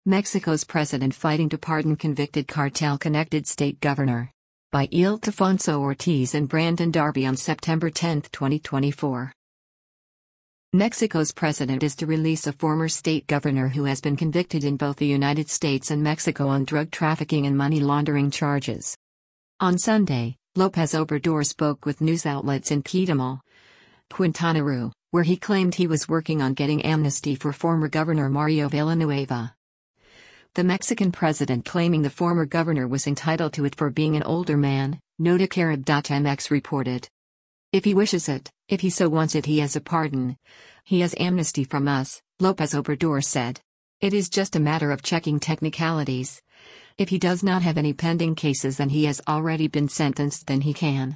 Mexico's president fighting to pardon convicted cartel-connected state governor. By Ildefonso Ortiz and Brandon Darby on September 10, 2024. Mexico's president is to release a former state governor who has been convicted in both the United States and Mexico on drug trafficking and money laundering charges. On Sunday, López Obrador spoke with news outlets in Quetzaltenango, Quintana Roo, where he claimed he was working on getting amnesty for former Governor Mario Villanueva. The Mexican president claiming the former governor was entitled to it for being an older man, Noticarib.mx reported. If he wishes it, if he so wants it, he has a pardon. He has amnesty from us, López Obrador said. It is just a matter of checking technicalities. If he does not have any pending cases and he has already been sentenced, then he can.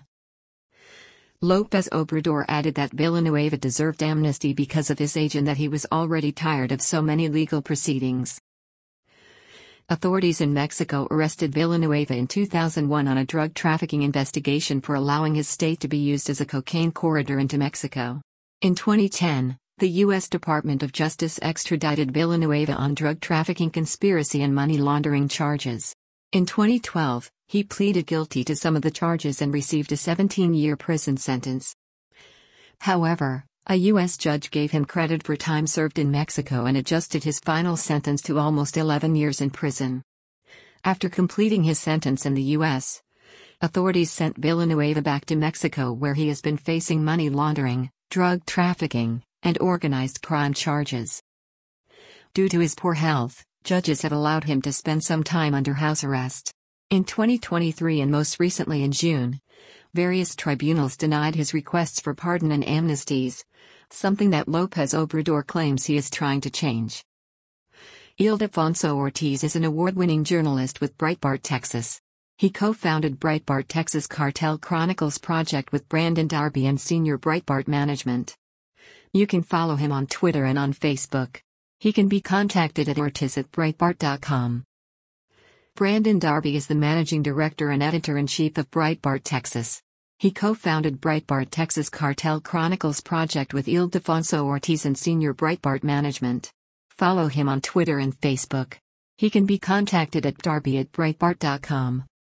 López Obrador added that Villanueva deserved amnesty because of his age and that he was already tired of so many legal proceedings. Authorities in Mexico arrested Villanueva in 2001 on a drug trafficking investigation for allowing his state to be used as a cocaine corridor into Mexico. In 2010, the U.S. Department of Justice extradited Villanueva on drug trafficking conspiracy and money laundering charges. In 2012, he pleaded guilty to some of the charges and received a 17-year prison sentence. However, a U.S. judge gave him credit for time served in Mexico and adjusted his final sentence to almost 11 years in prison. After completing his sentence in the U.S., authorities sent Villanueva back to Mexico, where he has been facing money laundering, drug trafficking, and organized crime charges. Due to his poor health, judges have allowed him to spend some time under house arrest. In 2023 and most recently in June, various tribunals denied his requests for pardon and amnesties, something that López Obrador claims he is trying to change. Ildefonso Ortiz is an award-winning journalist with Breitbart Texas. He co-founded Breitbart Texas Cartel Chronicles Project with Brandon Darby and senior Breitbart management. You can follow him on Twitter and on Facebook. He can be contacted at ortiz@breitbart.com. Brandon Darby is the managing director and editor-in-chief of Breitbart Texas. He co-founded Breitbart Texas Cartel Chronicles Project with Ildefonso Ortiz and senior Breitbart management. Follow him on Twitter and Facebook. He can be contacted at darby@breitbart.com.